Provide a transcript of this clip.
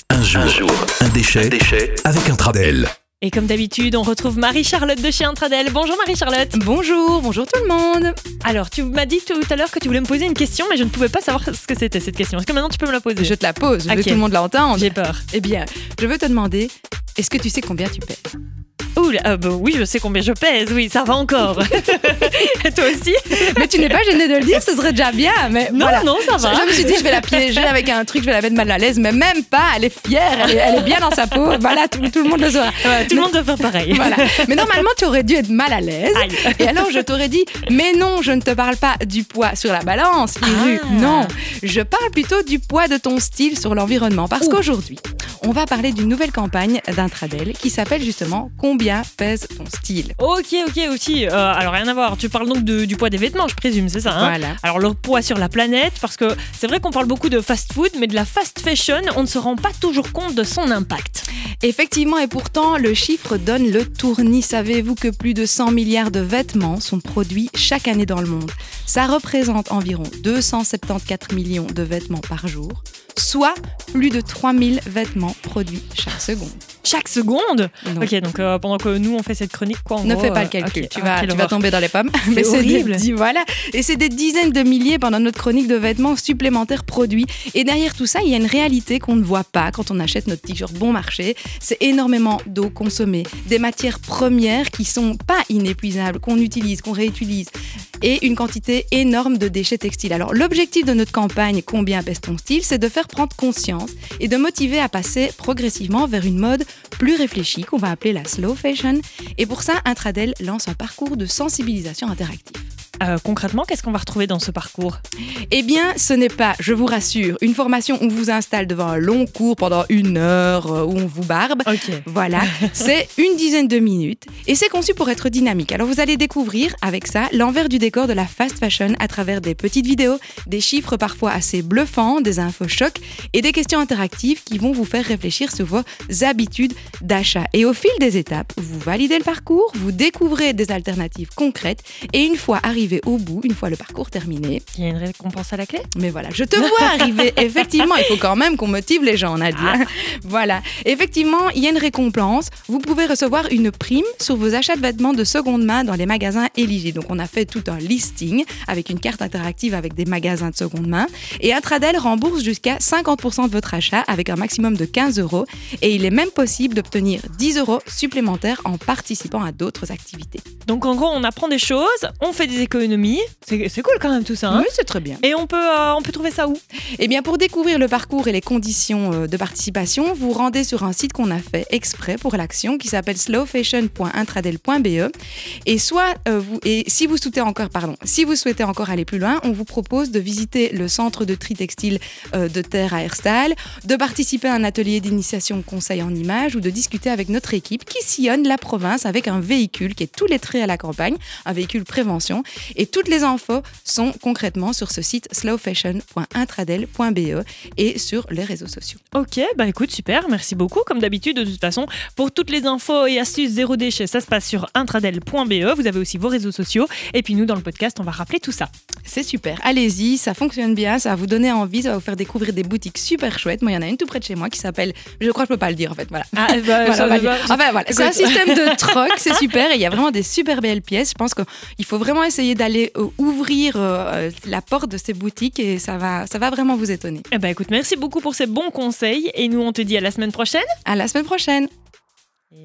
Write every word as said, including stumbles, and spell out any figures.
Un jour, un, jour, un déchet, un déchet avec Intradel. Et comme d'habitude, on retrouve Marie-Charlotte de chez Intradel. Bonjour Marie-Charlotte. Bonjour, bonjour tout le monde. Alors, tu m'as dit tout à l'heure que tu voulais me poser une question, mais je ne pouvais pas savoir ce que c'était cette question. Est-ce que maintenant tu peux me la poser ? Je te la pose, je veux Ok. que tout le monde l'entende. J'ai peur. Eh bien, je veux te demander, est-ce que tu sais combien tu pèses ? Ouh, là, euh, bah, oui, je sais combien je pèse, oui, ça va encore. Et toi aussi ? Mais tu n'es pas gênée de le dire, ce serait déjà bien. Mais Non, voilà. non, ça va. Je, je me suis dit, je vais la piéger avec un truc, je vais la mettre mal à l'aise, mais même pas, elle est fière, elle est, elle est bien dans sa peau. Voilà, tout, tout le monde le saura. Ouais, tout le monde doit faire pareil. Voilà. Mais normalement, tu aurais dû être mal à l'aise. Aïe. Et alors, je t'aurais dit, mais non, je ne te parle pas du poids sur la balance, Iru. Ah. Non, je parle plutôt du poids de ton style sur l'environnement. Parce Ouh. qu'aujourd'hui, on va parler d'une nouvelle campagne d'Intradel qui s'appelle justement « Combien pèse ton style ?» Ok, ok, aussi. Euh, alors, rien à voir. Tu parles donc de- du poids des vêtements, je présume, c'est ça hein ? Voilà. Alors, le poids sur la planète, parce que c'est vrai qu'on parle beaucoup de fast-food, mais de la fast fashion, on ne se rend pas toujours compte de son impact. Effectivement, et pourtant, le chiffre donne le tournis. Savez-vous que plus de cent milliards de vêtements sont produits chaque année dans le monde ? Ça représente environ deux cent soixante-quatorze millions de vêtements par jour, soit plus de trois mille vêtements produits chaque seconde. Chaque seconde ? Donc, Ok, donc euh, pendant que nous on fait cette chronique, quoi, en ne gros, fais pas euh, le calcul, ok. tu, Ah, vas, quelle tu vas horreur. tomber dans les pommes. C'est des horrible. dix- voilà. Et c'est des dizaines de milliers pendant notre chronique de vêtements supplémentaires produits. Et derrière tout ça, il y a une réalité qu'on ne voit pas quand on achète notre t-shirt bon marché. C'est énormément d'eau consommée, des matières premières qui sont pas inépuisables, qu'on utilise, qu'on réutilise, et une quantité énorme de déchets textiles. Alors l'objectif de notre campagne Combien pèse ton style, c'est de faire prendre conscience et de motiver à passer progressivement vers une mode plus réfléchie qu'on va appeler la slow fashion. Et pour ça, Intradel lance un parcours de sensibilisation interactif. Euh, concrètement, qu'est-ce qu'on va retrouver dans ce parcours ? Eh bien, ce n'est pas, je vous rassure, une formation où on vous installe devant un long cours pendant une heure, euh, où on vous barbe. Ok. Voilà, c'est une dizaine de minutes et c'est conçu pour être dynamique. Alors vous allez découvrir avec ça l'envers du décor de la fast fashion à travers des petites vidéos, des chiffres parfois assez bluffants, des infos chocs et des questions interactives qui vont vous faire réfléchir sur vos habitudes d'achat. Et au fil des étapes, vous validez le parcours, vous découvrez des alternatives concrètes et une fois arrivé au bout, une fois le parcours terminé, Il y a une récompense à la clé ? mais voilà, je te vois arriver. Effectivement, il faut quand même qu'on motive les gens, Nadia. Voilà. Effectivement, il y a une récompense. Vous pouvez recevoir une prime sur vos achats de vêtements de seconde main dans les magasins éligibles. Donc, on a fait tout un listing avec une carte interactive avec des magasins de seconde main. Et Intradel rembourse jusqu'à cinquante pour cent de votre achat avec un maximum de quinze euros. Et il est même possible d'obtenir dix euros supplémentaires en participant à d'autres activités. Donc en gros, on apprend des choses, on fait des économies. C'est, c'est cool quand même tout ça. Hein ? Oui, c'est très bien. Et on peut, euh, on peut trouver ça où ? Eh bien, pour découvrir le parcours et les conditions euh, de participation, vous rendez sur un site qu'on a fait exprès pour l'action qui s'appelle slow fashion point intradel point b e. Et soit euh, vous et si vous souhaitez encore pardon, si vous souhaitez encore aller plus loin, on vous propose de visiter le centre de tri textile euh, de Terre à Herstal, de participer à un atelier d'initiation conseil en images ou de discuter avec notre équipe qui sillonne la province avec un véhicule qui est tous les traits à la campagne, un véhicule prévention. Et toutes les infos sont concrètement sur ce site slow fashion point intradel point b e et sur les réseaux sociaux. Ok, bah écoute, super, merci beaucoup. Comme d'habitude, de toute façon, pour toutes les infos et astuces zéro déchet, ça se passe sur intradel point b e. Vous avez aussi vos réseaux sociaux. Et puis nous, dans le podcast, on va rappeler tout ça. C'est super, allez-y, ça fonctionne bien, ça va vous donner envie, ça va vous faire découvrir des boutiques super chouettes. Moi, il y en a une tout près de chez moi qui s'appelle, je crois que je peux pas le dire en fait, voilà. Ah, bah, Voilà, ça, on va bah, dire. Enfin, voilà. C'est un écoute. système de troc, c'est super et il y a vraiment des super belles pièces. Je pense qu'il faut vraiment essayer d'aller euh, ouvrir euh, la porte de ces boutiques et ça va, ça va vraiment vous étonner. Eh bah écoute, merci beaucoup pour ces bons conseils. Et nous, on te dit à la semaine prochaine. À la semaine prochaine.